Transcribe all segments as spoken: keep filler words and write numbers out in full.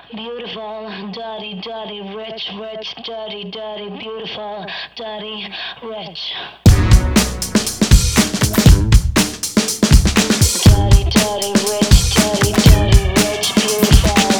Beautiful, dirty, dirty, rich, rich, dirty, dirty, beautiful, dirty, rich. Dirty, dirty, rich, dirty, dirty, rich, beautiful.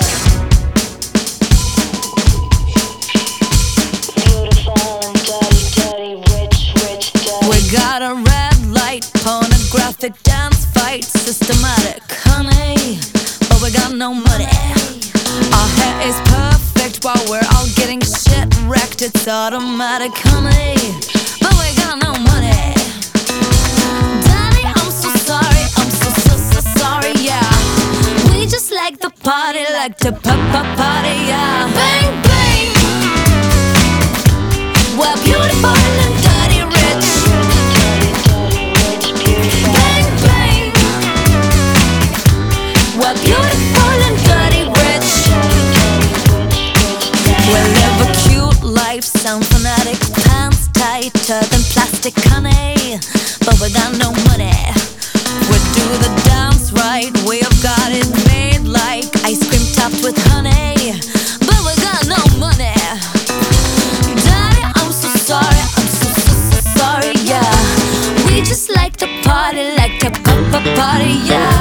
Beautiful and dirty, dirty, rich, rich, dirty. We got a red light, pornographic dance fight, systematic, honey, but we got no money. Our hair is perfect while we're all getting shit wrecked. It's automatic, honey, but we got no money. Daddy, I'm so sorry, I'm so, so, so sorry, yeah. We just like the party, like to pop, pop, party, yeah. Bang, bang. We're beautiful and dirty, rich. Bang, bang. We're beautiful and dirty, rich. We live a cute life, sound fanatic, pants tighter than plastic, honey, but we got no money. We do the dance right, we have got it made like ice cream topped with honey, but we got no money. Daddy, I'm so sorry, I'm so, so, so sorry, yeah. We just like to party, like to pop a party, yeah.